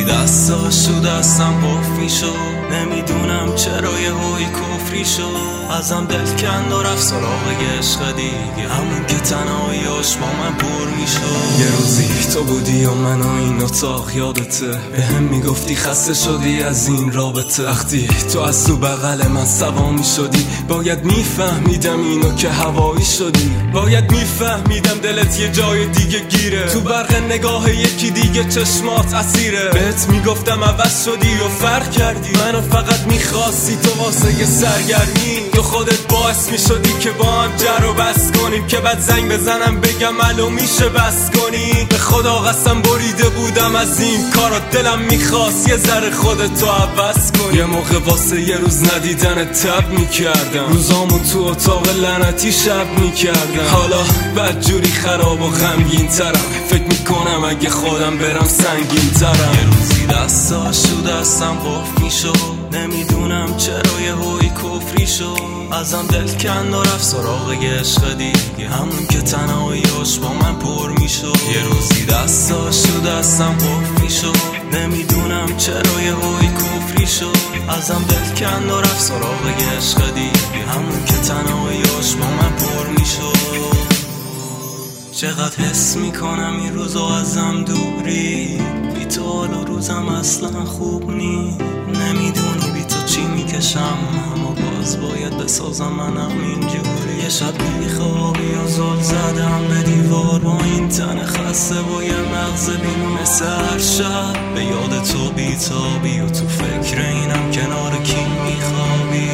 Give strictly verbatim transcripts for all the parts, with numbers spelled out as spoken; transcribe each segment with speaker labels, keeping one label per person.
Speaker 1: دستاشو دستم قفلی شد، نمیدونم چرا یه هوی کفری شد. ازم دل کند و رفت سراغ عشق دیگه، همون که تنهاییاش با من پر میشد. یه روزی تو بودی و من و این اتاق یادته، به هم میگفتی خسته شدی از این رابطه. وقتی تو از تو بغل من سوا میشدی، باید میفهمیدم اینو که هوایی شدی. باید میفهمیدم دلت یه جای دیگه گیره، تو برق نگاه یکی دیگه چشمات اسیره. بهت میگفتم عوض شدی و فرق کردی، منو فقط میخواستی تو واسه یه سرگرمی. تو خودت باعث میشدی که با هم جر و بس کنیم، که بعد زنگ بزنم بگم الو میشه بس کنی. به خدا قسم بریده بودم از این کارا، دلم میخواست یه ذره خودتو عوض کنی. یه موقع واسه یه روز ندیدن تب میکردم، روزامو تو اتاق لعنتی شب میکردم. حالا بدجوری خراب و غمگین ترم، فکر میکنم اگه خودم برم سنگین ترم. یه روزی دستاشو دستم قفلی شد، نمیدونم چرا یه هوی کفری شد. ازم دل کند و رفت سراغ عشق دیگه، همون که تنهاییاش با من پر میشد. یه روزی دستاشو دستم قفلی شد، نمیدونم چرا یه هوی کفری شد. ازم دل کند و رفت سراغ عشق دیگه، همون که تنهاییاش با من پر میشد. چقدر حس میکنم این روزو ازم دوری، بی تو حال و روزم اصلا خوب نی. نمیدونی بی تو چی میکشم، اما باز باید بسازم منم اینجوری. یه شب بیخوابی و زل زدم به دیوار، با این تن خسته و یه مغز بیمار. مثل هر شب به یاد تو بیتابی، و تو فکر اینم کنار کی میخوابی.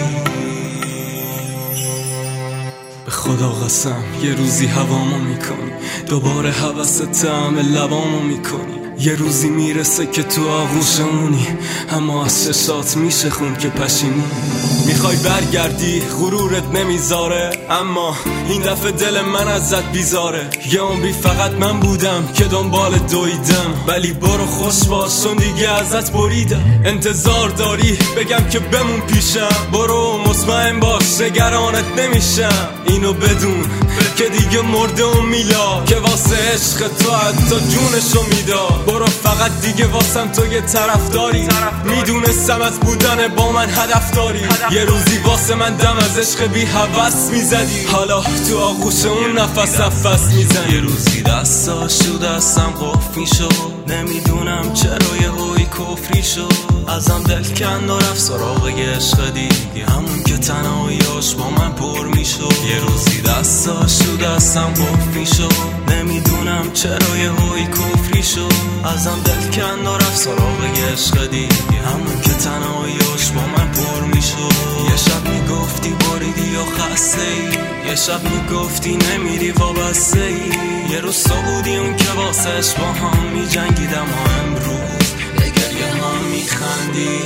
Speaker 1: خدا قسم یه روزی هوامو میکنی، دوباره حوث طعم لبامو میکنی. یه روزی میرسه که تو آغوشمونی، اما از چشات میشه خون که پشیمونی. میخوای برگردی غرورت نمیذاره، اما این دفعه دل من ازت بیزاره. یه عمری فقط من بودم که دنبال دویدم، ولی برو خوش باش چون دیگه ازت بریدم. انتظار داری بگم که بمون پیشم، برو مطمئن باش نگرانت نمیشم. اینو بدون که دیگه مرده و میلا، که واسه عشق تو حتی جونشو میداد. برو فقط دیگه واسم تو یه طرفداری، میدونستم از بودن با من هدف داری. یه روزی واسه من دم از عشق بی هوس میزدی، حالا تو آغوش اون نفس نفس میزنی. یه روزی دستاشو دستم قفلی شد، نمیدونم چرا یه هوی کفری شد. ازم دل کند و رفت سراغ عشق دیگه، همون که تنهاییاش با من پر میشد. یه روزی دستاشو دستم قفلی شد، نمیدونم چرا یه هوی کفری شد. ازم دل کند و رفت سراغ عشق دیگه، همون که تنهاییاش با من پر میشد. یه شب میگفتی بریدی و خسته ای، یه شب میگفتی نمیری وابسته ای. یه روز تو بودی اون که واسش با هم میجنگیدم، و امروز به گریه هم میخندی.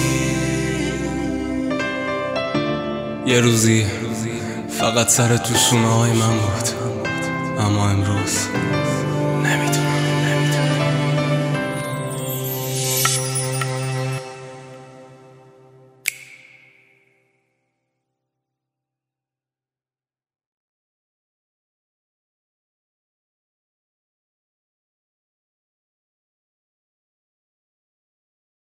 Speaker 1: یه روزی فقط سر تو شونه های من بود، اما امروز